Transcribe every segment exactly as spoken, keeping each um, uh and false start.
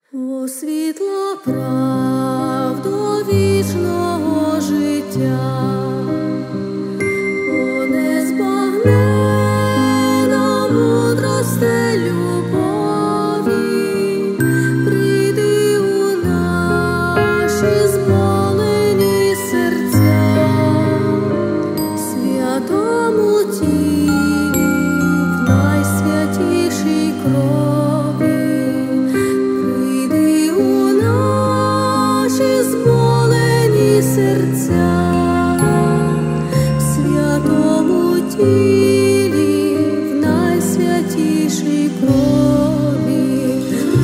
О, світла правдо вічного життя, о, незбагненна мудросте любові, прийди у наші зболені серця, святому тілі, в найсвятішій крові. Зболені серця, в святому тілі, в найсвятішій крові.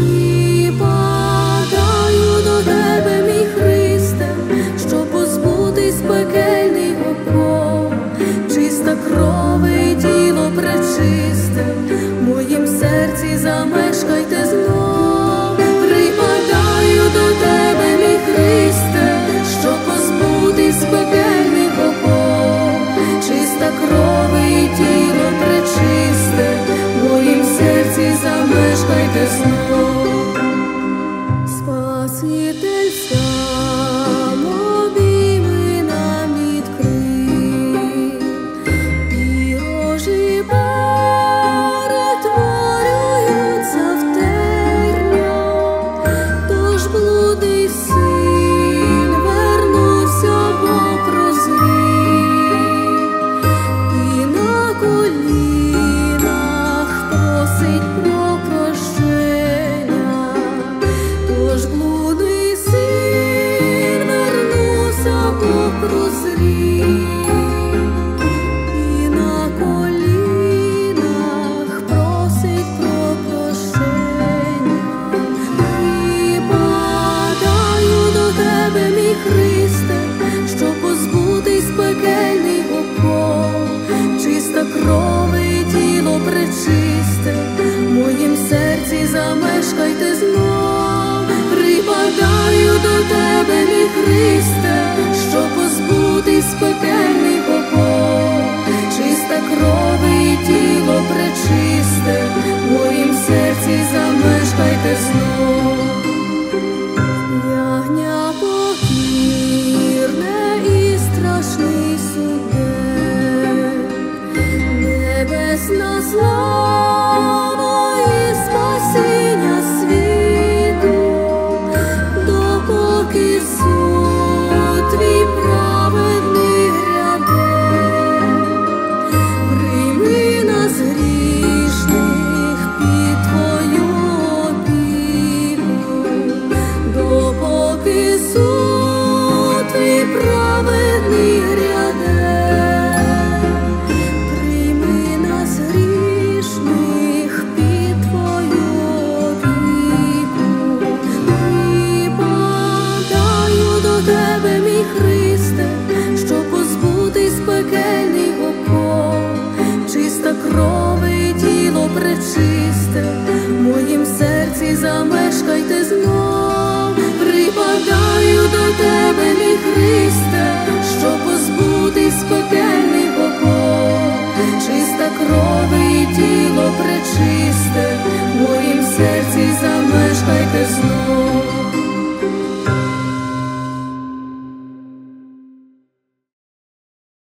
Припадаю до тебе, мій Христе, щоб позбутись пекельних оков. Чиста кров і тіло пречисте, в моїм серці замешкайте знов. Припадаю до тебе, мій Христе, щоб позбутись пекельних оков. Чиста кров і тіло пречисте, в моїм серці замешкайте знов. Спаситель сам обійми нам відкрив, і рожі перетворюються в терня, тож блудий син вернувся, бо прозрів, і на колінах просить про прощення. Тож блудний син вернувся, бо прозрів, і на колінах просить про прощення. Припадаю до тебе, мій Христе, щоб позбутись пекельних оков. Чиста кров і тіло пречисте, в моїм серці замешкайте знов. Припадаю до тебе, мій Христе, щоб позбутись пекельних оков. Чиста кров і тіло пречисте, в моїм серці замешкайте знов. Ягня покірне і страшний суддя, небесна слава і спасіння світу, допоки суд твій праведний гряде. Прийми нас грішних під твою опіку, допоки суд твій праведний гряде. Прийми нас грішних під твою опіку. Припадаю до тебе, мій Христе, щоб позбутись пекельних оков. Чиста кров і тіло пречисте, в моїм серці замешкайте знов. Припадаю до тебе, мій Христе, щоб позбутись пекельних оков. Чиста кров і тіло пречисте, в моїм серці замешкайте знов.